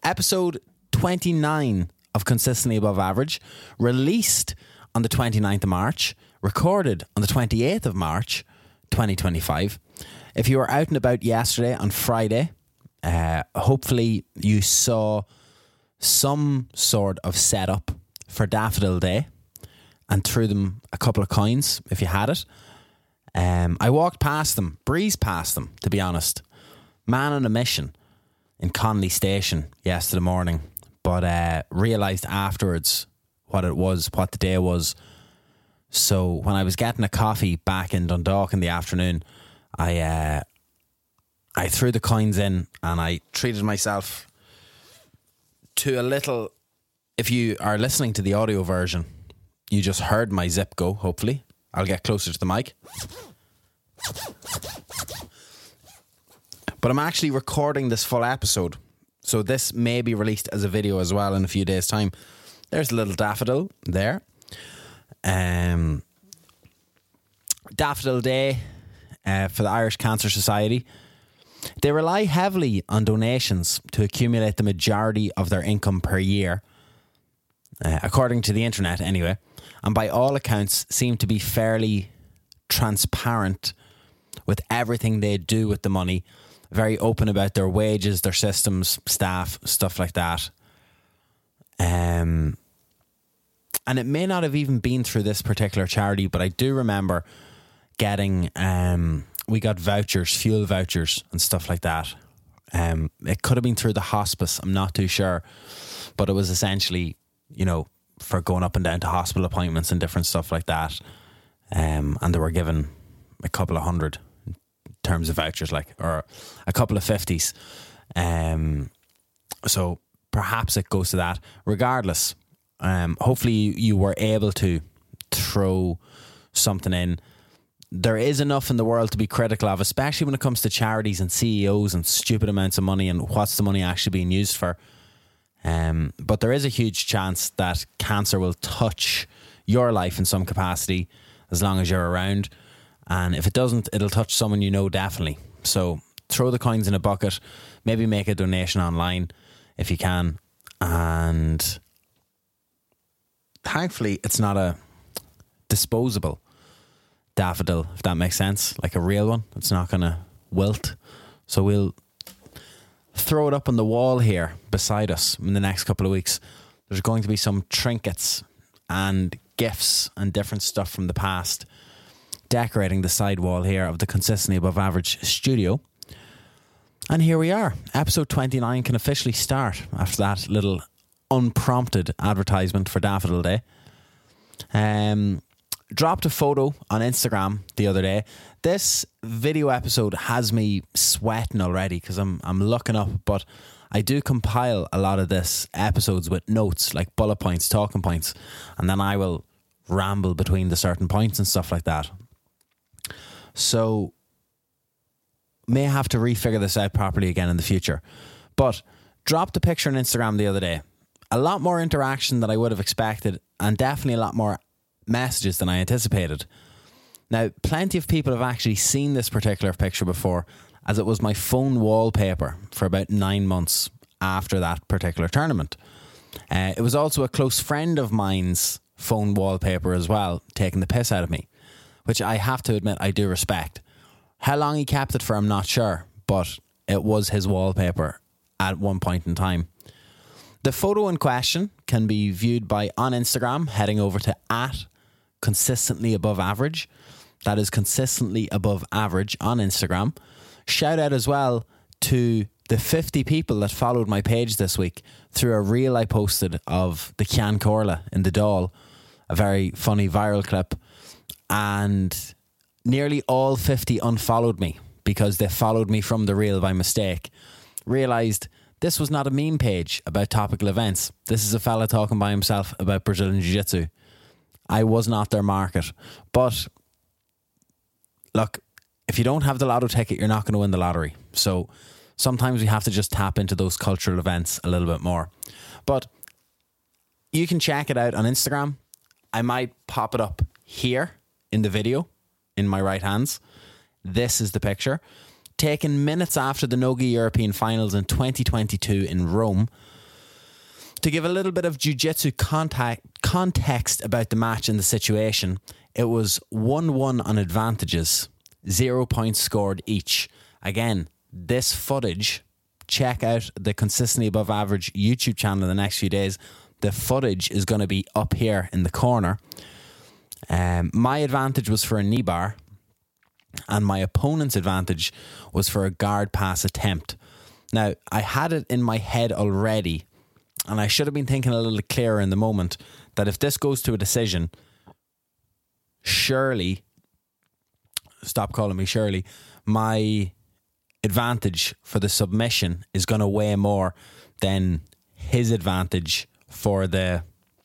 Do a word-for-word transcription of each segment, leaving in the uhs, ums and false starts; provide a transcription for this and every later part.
episode twenty-nine of Consistently Above Average, released on the twenty-ninth of March, recorded on the twenty-eighth of March, twenty twenty-five. If you were out and about yesterday on Friday, uh, hopefully you saw some sort of setup for Daffodil Day and threw them a couple of coins if you had it. Um, I walked past them, breezed past them, to be honest. Man on a mission in Connolly Station yesterday morning, but uh, realised afterwards what it was, what the day was. So when I was getting a coffee back in Dundalk in the afternoon, I uh, I threw the coins in and I treated myself to a little. If you are listening to the audio version, you just heard my zip go, hopefully. I'll get closer to the mic. But I'm actually recording this full episode, so this may be released as a video as well in a few days' time. There's a little daffodil there. Um, Daffodil Day uh, for the Irish Cancer Society. They rely heavily on donations to accumulate the majority of their income per year, uh, according to the internet anyway, and by all accounts seem to be fairly transparent with everything they do with the money, very open about their wages, their systems, staff, stuff like that. Um, and it may not have even been through this particular charity, but I do remember getting, um, we got vouchers, fuel vouchers and stuff like that. Um, it could have been through the hospice, I'm not too sure, but it was essentially, you know, for going up and down to hospital appointments and different stuff like that. Um, and they were given a couple of hundred in terms of vouchers, like, or a couple of fifties. Um, so perhaps it goes to that. Regardless, um, hopefully you were able to throw something in. There is enough in the world to be critical of, especially when it comes to charities and C E Os and stupid amounts of money and what's the money actually being used for. Um, but there is a huge chance that cancer will touch your life in some capacity as long as you're around. And if it doesn't, it'll touch someone you know definitely. So throw the coins in a bucket, maybe make a donation online if you can. And thankfully, it's not a disposable daffodil, if that makes sense, like a real one. It's not going to wilt. So we'll throw it up on the wall here beside us in the next couple of weeks. There's going to be some trinkets and gifts and different stuff from the past decorating the side wall here of the Consistently Above Average studio. And here we are. Episode twenty-nine can officially start after that little unprompted advertisement for Daffodil Day. Um, dropped a photo on Instagram the other day. This video episode has me sweating already because I'm I'm looking up, but I do compile a lot of this episodes with notes, like bullet points, talking points, and then I will ramble between the certain points and stuff like that. So may have to refigure this out properly again in the future. But dropped a picture on Instagram the other day. A lot more interaction than I would have expected, and definitely a lot more messages than I anticipated. Now, plenty of people have actually seen this particular picture before, as it was my phone wallpaper for about nine months after that particular tournament. Uh, it was also a close friend of mine's phone wallpaper as well, taking the piss out of me, which I have to admit I do respect. How long he kept it for, I'm not sure, but it was his wallpaper at one point in time. The photo in question can be viewed by on Instagram, heading over to at Consistently Above Average. That is Consistently Above Average on Instagram. Shout out as well to the fifty people that followed my page this week through a reel I posted of the Cian Corla in the Dáil, a very funny viral clip, and nearly all fifty unfollowed me because they followed me from the reel by mistake. Realised this was not a meme page about topical events. This is a fella talking by himself about Brazilian Jiu-Jitsu. I was not their market. But look, if you don't have the lotto ticket, you're not going to win the lottery. So sometimes we have to just tap into those cultural events a little bit more. But you can check it out on Instagram. I might pop it up here in the video in my right hands. This is the picture. Taken minutes after the Nogi European Finals in twenty twenty-two in Rome. To give a little bit of jiu-jitsu contact, context about the match and the situation, it was one one on advantages, zero points scored each. Again, this footage, check out the Consistently Above Average YouTube channel in the next few days. The footage is going to be up here in the corner. Um, my advantage was for a knee bar, and my opponent's advantage was for a guard pass attempt. Now, I had it in my head already, and I should have been thinking a little clearer in the moment, that if this goes to a decision, surely, stop calling me Shirley, my advantage for the submission is going to weigh more than his advantage for the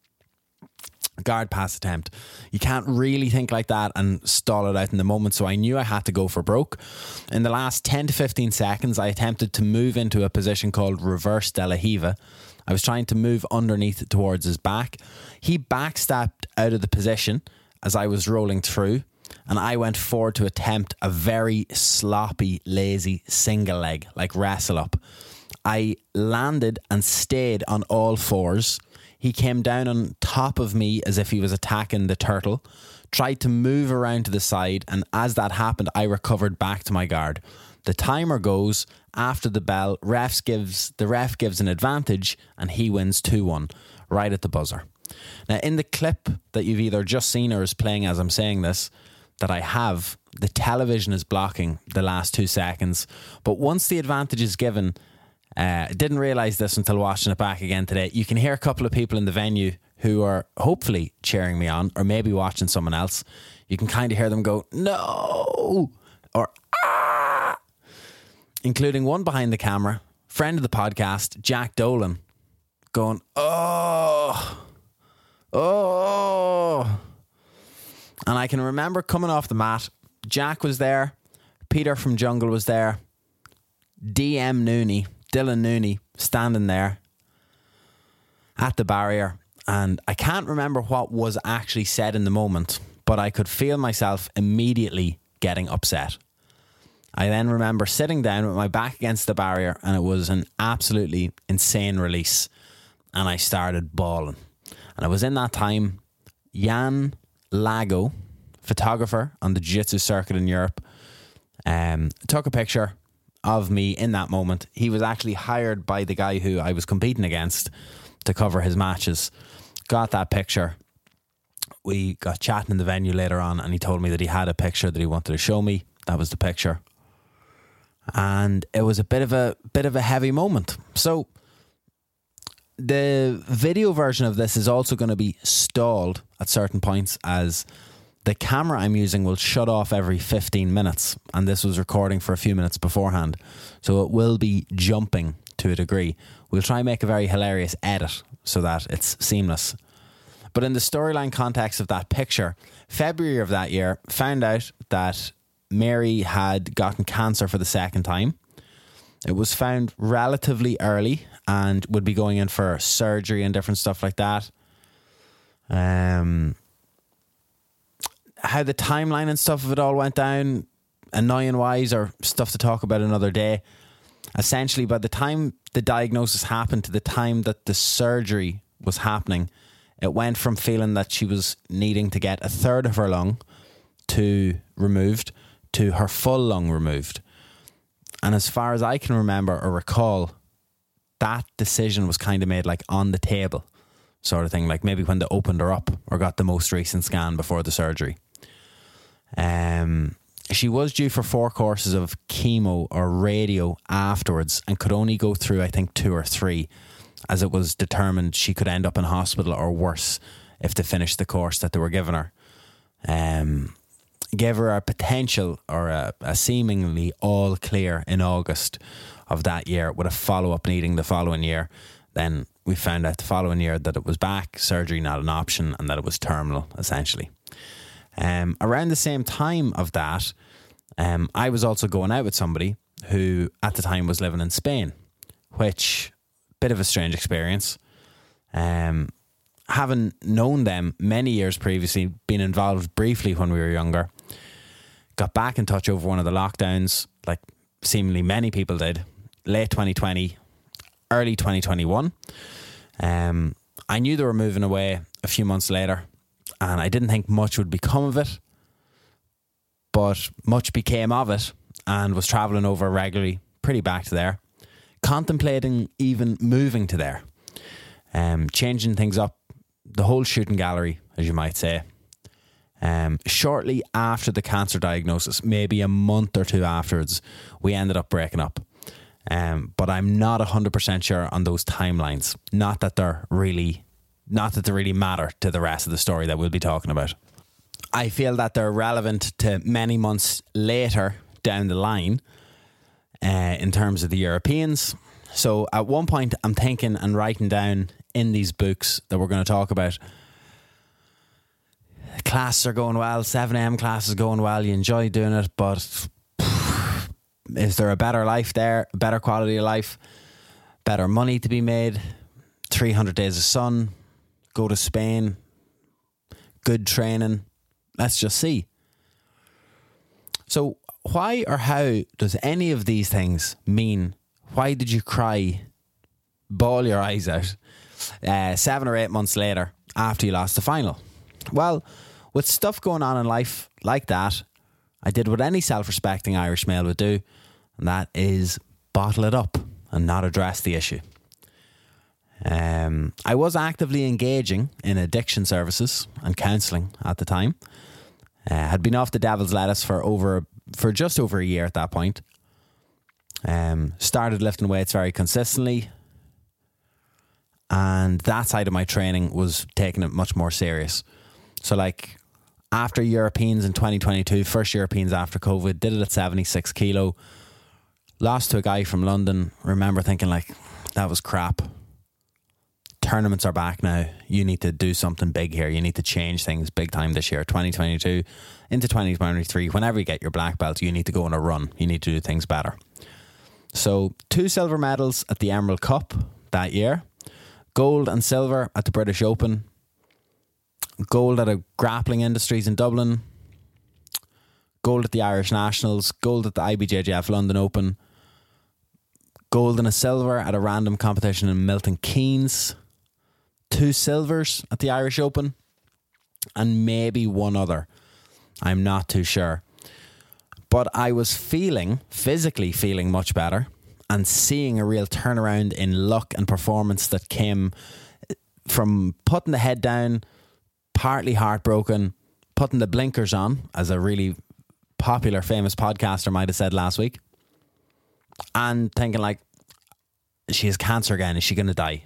guard pass attempt. You can't really think like that and stall it out in the moment, so I knew I had to go for broke. In the last ten to fifteen seconds, I attempted to move into a position called reverse De La Hiva. I was trying to move underneath towards his back. He backstepped out of the position as I was rolling through, and I went forward to attempt a very sloppy, lazy single leg, like wrestle up. I landed and stayed on all fours. He came down on top of me as if he was attacking the turtle, tried to move around to the side, and as that happened, I recovered back to my guard. The timer goes after the bell. Refs gives the ref gives an advantage, and he wins two one right at the buzzer. Now, in the clip that you've either just seen or is playing as I'm saying this, that I have, the television is blocking the last two seconds. But once the advantage is given, uh, I didn't realise this until watching it back again today. You can hear a couple of people in the venue who are hopefully cheering me on, or maybe watching someone else. You can kind of hear them go, no, or ah, including one behind the camera, friend of the podcast, Jack Dolan, going, oh, oh. And I can remember coming off the mat, Jack was there, Peter from Jungle was there, D M Nooney, Dylan Nooney, standing there at the barrier. And I can't remember what was actually said in the moment, but I could feel myself immediately getting upset. I then remember sitting down with my back against the barrier, and it was an absolutely insane release. And I started bawling. And it was in that time, Jan Lago, photographer on the jiu-jitsu circuit in Europe, um, took a picture of me in that moment. He was actually hired by the guy who I was competing against to cover his matches. Got that picture. We got chatting in the venue later on, and he told me that he had a picture that he wanted to show me. That was the picture. And it was a bit of a bit of a heavy moment. So the video version of this is also going to be stalled at certain points, as the camera I'm using will shut off every fifteen minutes, and this was recording for a few minutes beforehand, so it will be jumping to a degree. We'll try and make a very hilarious edit so that it's seamless. But in the storyline context of that picture, February of that year, found out that Mary had gotten cancer for the second time. It was found relatively early and would be going in for surgery and different stuff like that. Um, how the timeline and stuff of it all went down, annoying wise, or stuff to talk about another day. Essentially, by the time the diagnosis happened to the time that the surgery was happening, it went from feeling that she was needing to get a third of her lung to removed to her full lung removed. And as far as I can remember or recall, that decision was kind of made like on the table sort of thing, like maybe when they opened her up or got the most recent scan before the surgery. Um, she was due for four courses of chemo or radio afterwards, and could only go through, I think, two or three, as it was determined she could end up in hospital or worse if they finished the course that they were giving her. Um, gave her a potential or a, a seemingly all clear in August of that year, with a follow-up needing the following year. Then we found out the following year that it was back, surgery not an option, and that it was terminal, essentially. Um, around the same time of that, um, I was also going out with somebody who at the time was living in Spain, which, bit of a strange experience. Um, having known them many years previously, been involved briefly when we were younger, got back in touch over one of the lockdowns, like seemingly many people did, late twenty twenty, early twenty twenty-one. Um, I knew they were moving away a few months later, and I didn't think much would become of it, but much became of it, and was travelling over regularly, pretty back to there, contemplating even moving to there, um, changing things up, the whole shooting gallery, as you might say. Um, shortly after the cancer diagnosis, maybe a month or two afterwards, we ended up breaking up. Um, but I'm not one hundred percent sure on those timelines. Not that they're really, not that they really matter to the rest of the story that we'll be talking about. I feel that they're relevant to many months later down the line uh, in terms of the Europeans. So at one point, I'm thinking and writing down in these books that we're going to talk about, classes are going well, seven a.m. class is going well, you enjoy doing it, but is there a better life there, a better quality of life, better money to be made, three hundred days of sun, go to Spain, good training, let's just see. So why or how does any of these things mean, why did you cry, bawl your eyes out uh, seven or eight months later after you lost the final? Well, with stuff going on in life like that, I did what any self-respecting Irish male would do, and that is bottle it up and not address the issue. Um, I was actively engaging in addiction services and counselling at the time. Uh, had been off the devil's lettuce for over for just over a year at that point. Um, started lifting weights very consistently, and that side of my training was taking it much more serious. So like after Europeans in twenty twenty-two, first Europeans after COVID, did it at seventy-six kilo, lost to a guy from London. Remember thinking like, that was crap. Tournaments are back now. You need to do something big here. You need to change things big time this year. twenty twenty-two into twenty twenty-three, whenever you get your black belt, you need to go on a run. You need to do things better. So two silver medals at the Emerald Cup that year. Gold and silver at the British Open. Gold at a Grappling Industries in Dublin. Gold at the Irish Nationals. Gold at the I B J J F London Open. Gold and a silver at a random competition in Milton Keynes. Two silvers at the Irish Open. And maybe one other. I'm not too sure. But I was feeling, physically feeling much better, and seeing a real turnaround in luck and performance that came from putting the head down, partly heartbroken, putting the blinkers on, as a really popular, famous podcaster might have said last week, and thinking like, she has cancer again, is she going to die?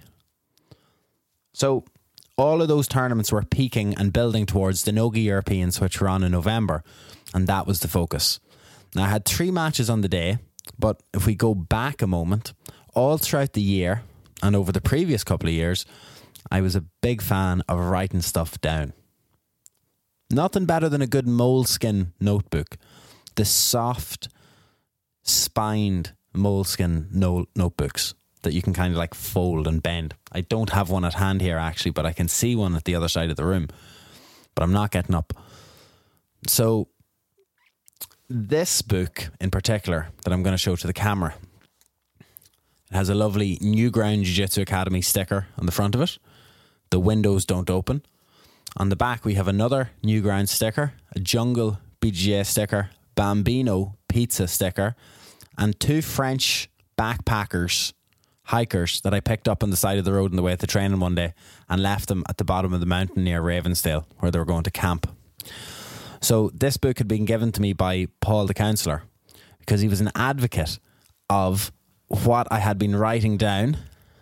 So all of those tournaments were peaking and building towards the Nogi Europeans, which were on in November, and that was the focus. Now, I had three matches on the day, but if we go back a moment, all throughout the year and over the previous couple of years, I was a big fan of writing stuff down. Nothing better than a good moleskin notebook. The soft, spined moleskin no- notebooks that you can kind of like fold and bend. I don't have one at hand here actually, but I can see one at the other side of the room. But I'm not getting up. So this book in particular that I'm going to show to the camera, it has a lovely Newground Jiu-Jitsu Academy sticker on the front of it. The windows don't open. On the back we have another Newground sticker, a Jungle B J J sticker, Bambino pizza sticker, and two French backpackers, hikers that I picked up on the side of the road on the way to training one day and left them at the bottom of the mountain near Ravensdale where they were going to camp. So this book had been given to me by Paul the counsellor because he was an advocate of what I had been writing down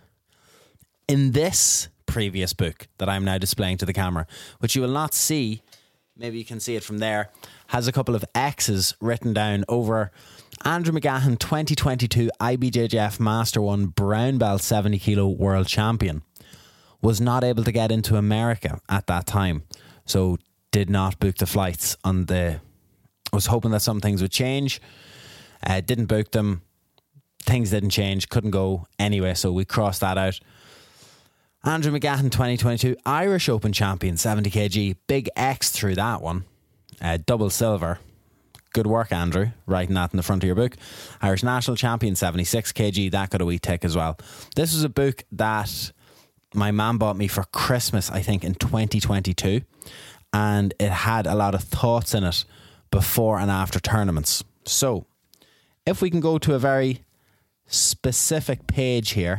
in this previous book that I'm now displaying to the camera, which you will not see. Maybe you can see it from there. Has a couple of X's written down over Andrew McGahan, twenty twenty-two I B J J F Master one Brown Belt seventy kilo world champion. Was not able to get into America at that time. So did not book the flights on the... was hoping that some things would change. Uh, didn't book them. Things didn't change. Couldn't go anyway. So we crossed that out. Andrew McGahan, twenty twenty-two Irish Open champion, seventy kilograms. Big X through that one. Uh, double silver. Good work, Andrew, writing that in the front of your book. Irish National champion, seventy-six kilograms. That got a wee tick as well. This was a book that my mum bought me for Christmas, I think, in twenty twenty-two. And it had a lot of thoughts in it before and after tournaments. So, if we can go to a very specific page here.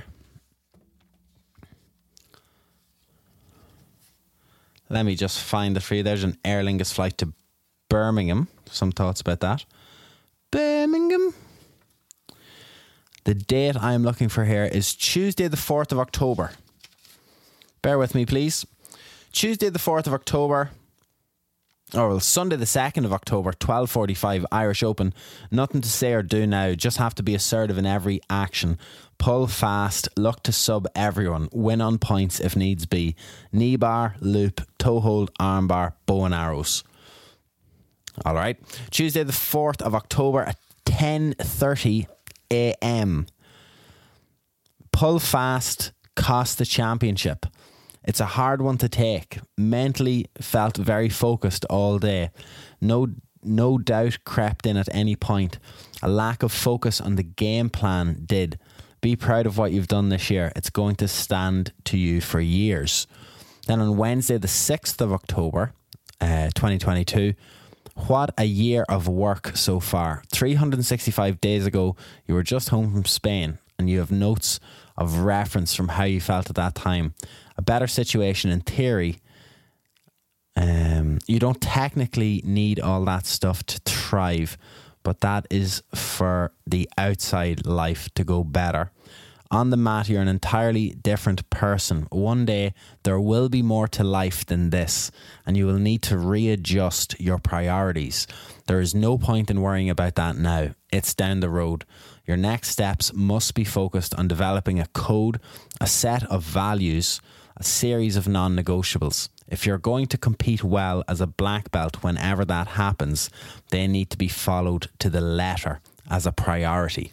Let me just find it for you. There's an Aer Lingus flight to Birmingham. Some thoughts about that. Birmingham. The date I'm looking for here is Tuesday the fourth of October. Bear with me, please. Tuesday the fourth of October. Or well, Sunday the second of October, twelve forty-five, Irish Open. Nothing to say or do now. Just have to be assertive in every action. Pull fast. Look to sub everyone. Win on points if needs be. Knee bar, loop, toe hold, arm bar, bow and arrows. All right. Tuesday the fourth of October at ten thirty a.m. Pull fast. Cost the championship. It's a hard one to take. Mentally felt very focused all day. No no doubt crept in at any point. A lack of focus on the game plan did. Be proud of what you've done this year. It's going to stand to you for years. Then on Wednesday the sixth of October, uh, twenty twenty-two, what a year of work so far. three hundred sixty-five days ago, you were just home from Spain and you have notes of reference from how you felt at that time. A better situation in theory. Um, you don't technically need all that stuff to thrive, but that is for the outside life to go better. On the mat, you're an entirely different person. One day, there will be more to life than this, and you will need to readjust your priorities. There is no point in worrying about that now. It's down the road. Your next steps must be focused on developing a code, a set of values, a series of non-negotiables. If you're going to compete well as a black belt whenever that happens, they need to be followed to the letter as a priority.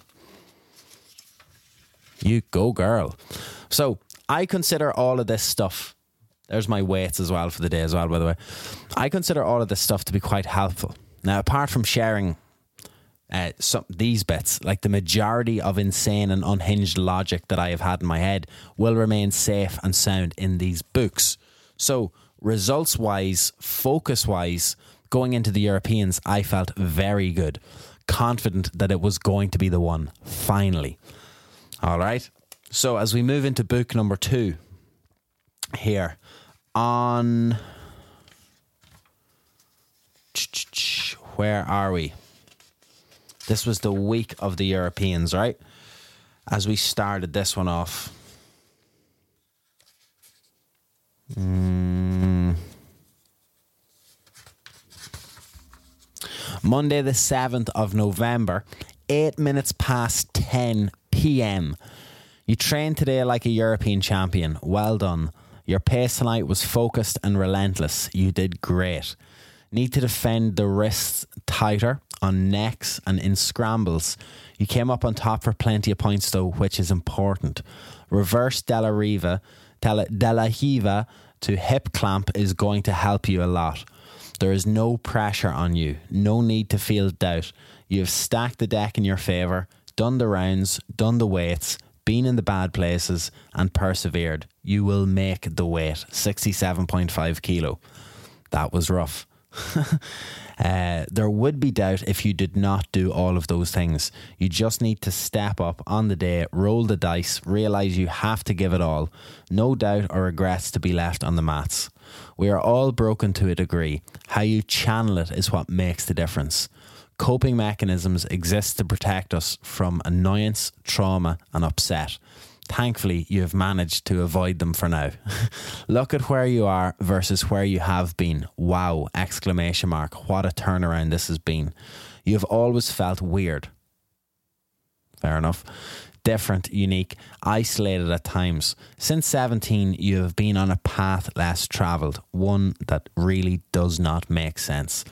You go, girl. So I consider all of this stuff, there's my weights as well for the day as well, by the way. I consider all of this stuff to be quite helpful. Now, apart from sharing uh, some these bits, like the majority of insane and unhinged logic that I have had in my head will remain safe and sound in these books. So results-wise, focus-wise, going into the Europeans, I felt very good. Confident that it was going to be the one, finally. All right. So as we move into book number two here on... Where are we? This was the week of the Europeans, right? As we started this one off. Mm. Monday the seventh of November, eight minutes past ten p.m. You trained today like a European champion. Well done. Your pace tonight was focused and relentless. You did great. Need to defend the wrists tighter on necks and in scrambles. You came up on top for plenty of points though, which is important. Reverse Della Riva, Della, Della Hiva to hip clamp is going to help you a lot. There is no pressure on you. No need to feel doubt. You have stacked the deck in your favour, done the rounds, done the weights, been in the bad places and persevered. You will make the weight, sixty-seven point five kilo. That was rough. uh, there would be doubt if you did not do all of those things. You just need to step up on the day, roll the dice, realise you have to give it all. No doubt or regrets to be left on the mats. We are all broken to a degree. How you channel it is what makes the difference. Coping mechanisms exist to protect us from annoyance, trauma and upset. Thankfully, you have managed to avoid them for now. Look at where you are versus where you have been. Wow! Exclamation mark. What a turnaround this has been. You have always felt weird. Fair enough. Different, unique, isolated at times. Since seventeen, you have been on a path less travelled. One that really does not make sense.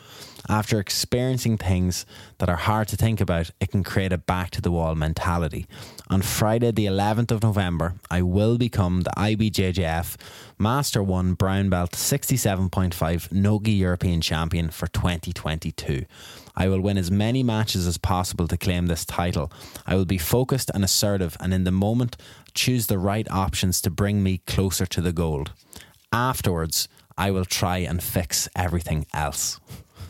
After experiencing things that are hard to think about, it can create a back-to-the-wall mentality. On Friday the eleventh of November, I will become the I B J J F Master one Brown Belt sixty-seven point five Nogi European Champion for twenty twenty-two. I will win as many matches as possible to claim this title. I will be focused and assertive, and in the moment, choose the right options to bring me closer to the gold. Afterwards, I will try and fix everything else.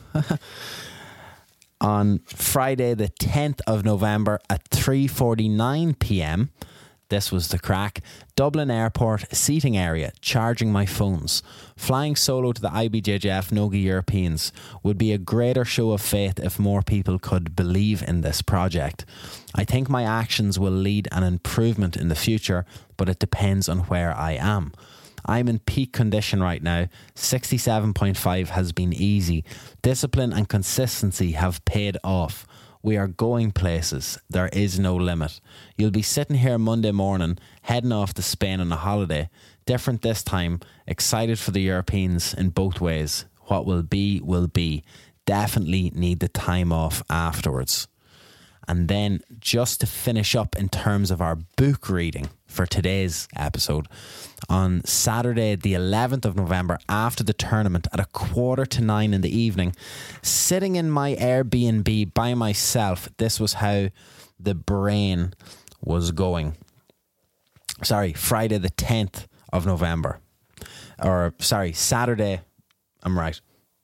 On Friday the tenth of November at three forty-nine p.m, this was the crack. Dublin Airport seating area, charging my phones. Flying solo to the I B J J F Nogi Europeans would be a greater show of faith if more people could believe in this project. I think my actions will lead an improvement in the future, but it depends on where I am. I'm in peak condition right now. sixty-seven point five has been easy. Discipline and consistency have paid off. We are going places. There is no limit. You'll be sitting here Monday morning, heading off to Spain on a holiday. Different this time. Excited for the Europeans in both ways. What will be, will be. Definitely need the time off afterwards. And then just to finish up in terms of our book reading for today's episode, on Saturday the eleventh of November after the tournament at a quarter to nine in the evening, sitting in my Airbnb by myself, this was how the brain was going. Sorry, Friday the tenth of November. Or sorry, Saturday, I'm right.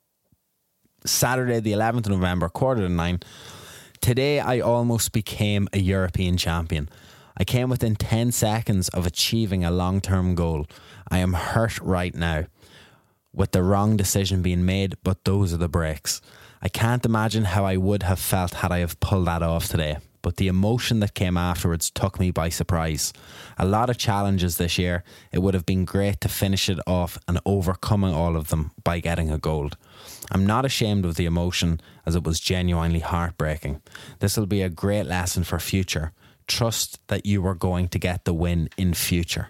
Saturday the eleventh of November, quarter to nine. Today I almost became a European champion. I came within ten seconds of achieving a long-term goal. I am hurt right now with the wrong decision being made, but those are the breaks. I can't imagine how I would have felt had I have pulled that off today, but the emotion that came afterwards took me by surprise. A lot of challenges this year. It would have been great to finish it off and overcoming all of them by getting a gold. I'm not ashamed of the emotion, as it was genuinely heartbreaking. This will be a great lesson for future. Trust that you are going to get the win in future.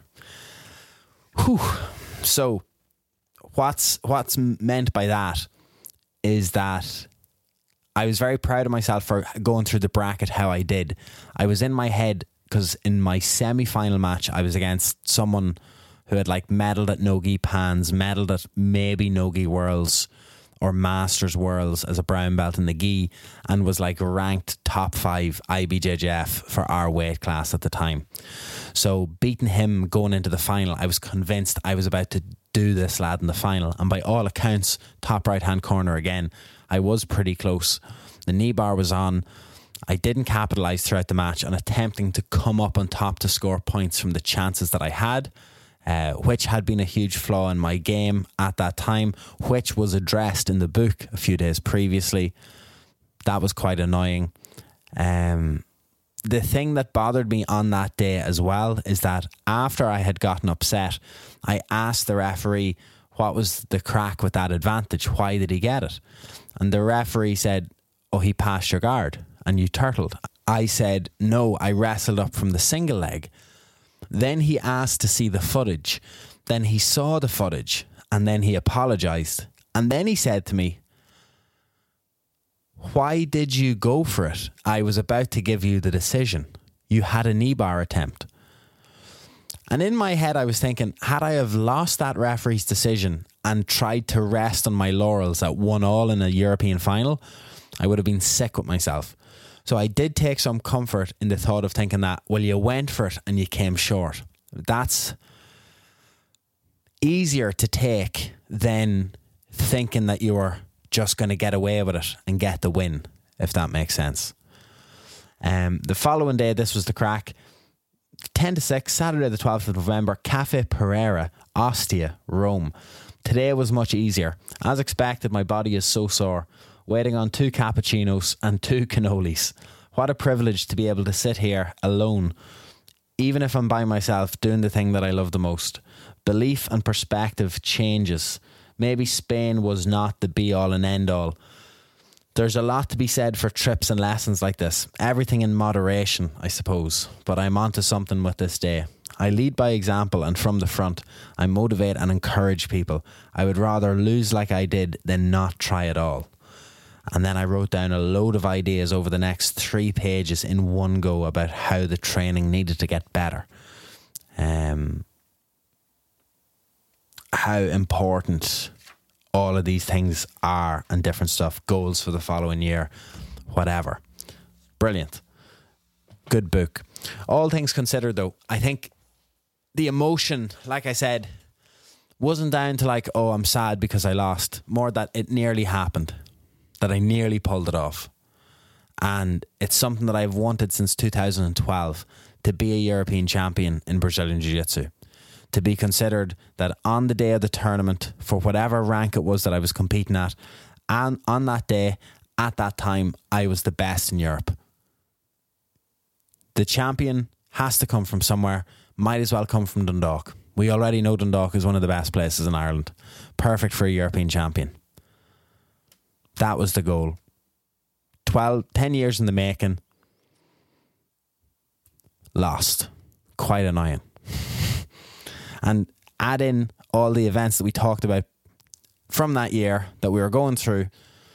Whew. So what's what's meant by that is that I was very proud of myself for going through the bracket how I did. I was in my head because in my semi-final match I was against someone who had like medalled at Nogi Pans, medalled at maybe Nogi Worlds or Masters Worlds as a brown belt in the gi, and was like ranked top five I B J J F for our weight class at the time. So beating him going into the final, I was convinced I was about to do this lad in the final, and by all accounts, top right hand corner again. I was pretty close. The knee bar was on. I didn't capitalise throughout the match on attempting to come up on top to score points from the chances that I had, Uh, which had been a huge flaw in my game at that time, which was addressed in the book a few days previously. That was quite annoying. Um, the thing that bothered me on that day as well is that after I had gotten upset, I asked the referee what was the crack with that advantage. Why did he get it? And the referee said, oh, he passed your guard and you turtled. I said, no, I wrestled up from the single leg. Then he asked to see the footage. Then he saw the footage and then he apologised. And then he said to me, why did you go for it? I was about to give you the decision. You had a knee bar attempt. And in my head I was thinking, had I have lost that referee's decision and tried to rest on my laurels at one all in a European final, I would have been sick with myself. So I did take some comfort in the thought of thinking that, well, you went for it and you came short. That's easier to take than thinking that you were just going to get away with it and get the win, if that makes sense. Um, the following day, this was the crack. ten to six, Saturday the twelfth of November, Cafe Pereira, Ostia, Rome. Today was much easier. As expected, my body is so sore. Waiting on two cappuccinos and two cannolis. What a privilege to be able to sit here alone, even if I'm by myself, doing the thing that I love the most. Belief and perspective changes. Maybe Spain was not the be-all and end-all. There's a lot to be said for trips and lessons like this. Everything in moderation, I suppose. But I'm onto something with this day. I lead by example, and from the front, I motivate and encourage people. I would rather lose like I did than not try at all. And then I wrote down a load of ideas over the next three pages in one go about how the training needed to get better. Um, how important all of these things are and different stuff, goals for the following year, whatever. Brilliant. Good book. All things considered, though, I think the emotion, like I said, wasn't down to like, oh, I'm sad because I lost. More that it nearly happened, that I nearly pulled it off. And it's something that I've wanted since two thousand twelve, to be a European champion in Brazilian Jiu-Jitsu. To be considered that on the day of the tournament, for whatever rank it was that I was competing at, and on that day, at that time, I was the best in Europe. The champion has to come from somewhere, might as well come from Dundalk. We already know Dundalk is one of the best places in Ireland. Perfect for a European champion. That was the goal. twelve, ten years in the making. Lost. Quite annoying. And add in all the events that we talked about from that year that we were going through.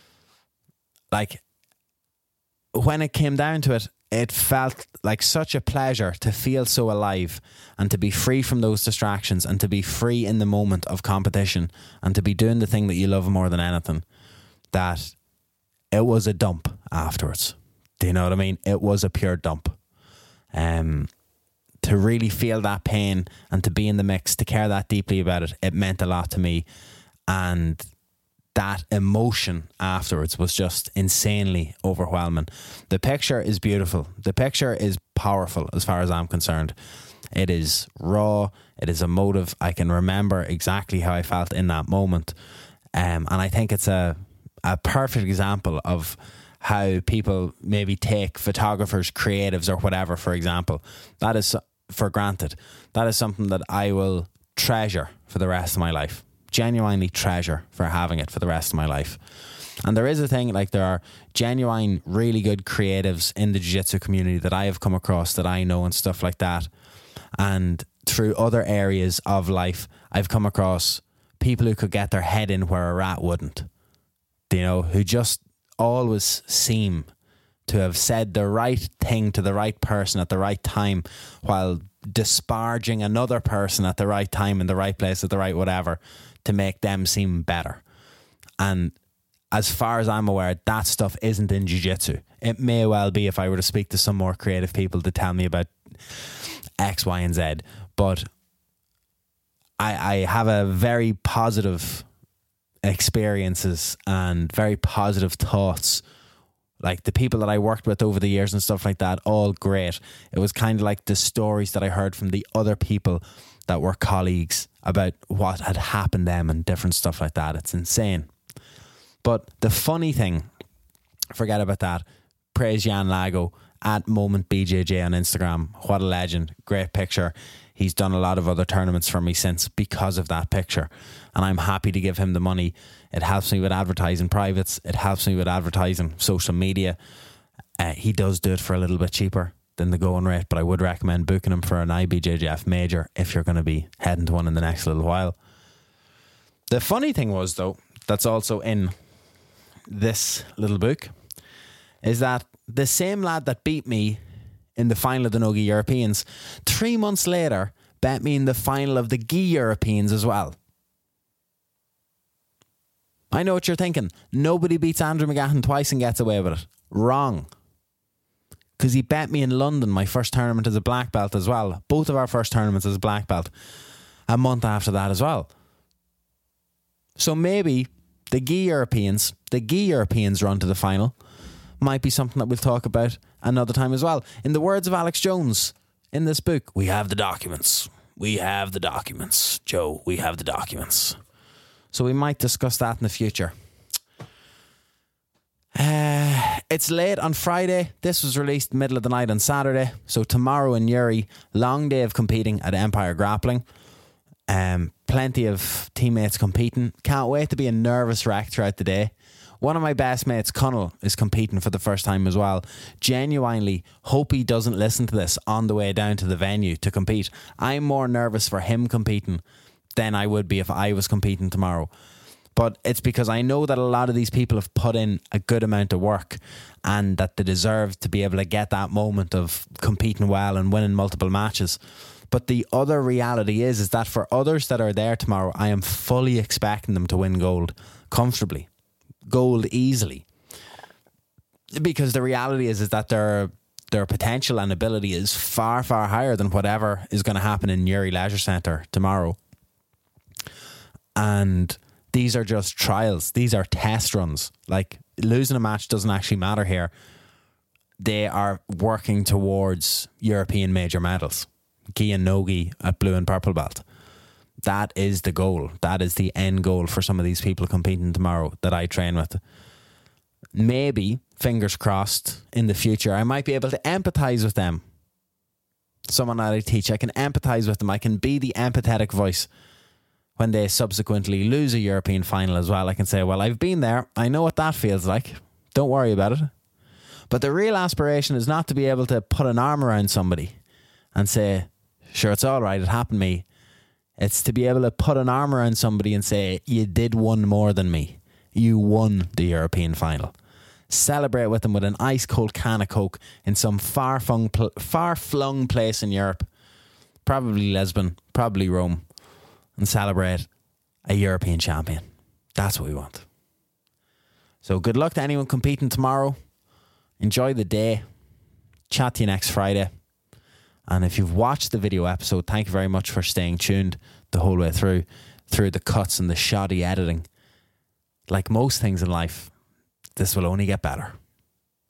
Like, when it came down to it, it felt like such a pleasure to feel so alive and to be free from those distractions and to be free in the moment of competition and to be doing the thing that you love more than anything, that it was a dump afterwards. Do you know what I mean? It was a pure dump. Um, to really feel that pain and to be in the mix, to care that deeply about it, it meant a lot to me. And that emotion afterwards was just insanely overwhelming. The picture is beautiful. The picture is powerful as far as I'm concerned. It is raw. It is emotive. I can remember exactly how I felt in that moment. Um, and I think it's a, a perfect example of how people maybe take photographers, creatives or whatever, for example. That is for granted. That is something that I will treasure for the rest of my life. Genuinely treasure for having it for the rest of my life. And there is a thing, like there are genuine, really good creatives in the jiu-jitsu community that I have come across, that I know and stuff like that. And through other areas of life, I've come across people who could get their head in where a rat wouldn't. You know, who just always seem to have said the right thing to the right person at the right time while disparaging another person at the right time in the right place at the right whatever to make them seem better. And as far as I'm aware, that stuff isn't in jiu-jitsu. It may well be if I were to speak to some more creative people to tell me about X, Y, and Z. But I, I have a very positive experiences and very positive thoughts. Like the people that I worked with over the years and stuff like that, all great. It was kind of like the stories that I heard from the other people that were colleagues about what had happened to them and different stuff like that. It's insane. But the funny thing, forget about that. Praise Jan Lago at Moment B J J on Instagram. What a legend. Great picture. He's done a lot of other tournaments for me since because of that picture. And I'm happy to give him the money. It helps me with advertising privates. It helps me with advertising social media. Uh, he does do it for a little bit cheaper than the going rate, but I would recommend booking him for an I B J J F major if you're going to be heading to one in the next little while. The funny thing was, though, that's also in this little book, is that the same lad that beat me in the final of the Nogi Europeans, three months later, bet me in the final of the Gi Europeans as well. I know what you're thinking. Nobody beats Andrew McGahan twice and gets away with it. Wrong. Because he bet me in London, my first tournament as a black belt as well. Both of our first tournaments as a black belt. A month after that as well. So maybe the Gi Europeans, the Gi Europeans run to the final might be something that we'll talk about another time as well. In the words of Alex Jones in this book, we have the documents. We have the documents. Joe, we have the documents. So we might discuss that in the future. Uh, it's late on Friday. This was released middle of the night on Saturday. So tomorrow in Newry, long day of competing at Empire Grappling. Um, plenty of teammates competing. Can't wait to be a nervous wreck throughout the day. One of my best mates, Connell, is competing for the first time as well. Genuinely hope he doesn't listen to this on the way down to the venue to compete. I'm more nervous for him competing than I would be if I was competing tomorrow. But it's because I know that a lot of these people have put in a good amount of work and that they deserve to be able to get that moment of competing well and winning multiple matches. But the other reality is, is that for others that are there tomorrow, I am fully expecting them to win gold comfortably, gold easily. Because the reality is, is that their their potential and ability is far, far higher than whatever is going to happen in Newry Leisure Centre tomorrow. And these are just trials. These are test runs. Like, losing a match doesn't actually matter here. They are working towards European major medals. Gi and no-gi at blue and purple belt. That is the goal. That is the end goal for some of these people competing tomorrow that I train with. Maybe, fingers crossed, in the future, I might be able to empathise with them. Someone that I teach, I can empathise with them. I can be the empathetic voice. When they subsequently lose a European final as well, I can say, well, I've been there. I know what that feels like. Don't worry about it. But the real aspiration is not to be able to put an arm around somebody and say, sure, it's all right, it happened to me. It's to be able to put an arm around somebody and say, you did one more than me. You won the European final. Celebrate with them with an ice cold can of Coke in some far-flung, far-flung place in Europe. Probably Lisbon, probably Rome. And celebrate a European champion. That's what we want. So good luck to anyone competing tomorrow. Enjoy the day. Chat to you next Friday. And if you've watched the video episode, thank you very much for staying tuned the whole way through, through the cuts and the shoddy editing. Like most things in life, this will only get better.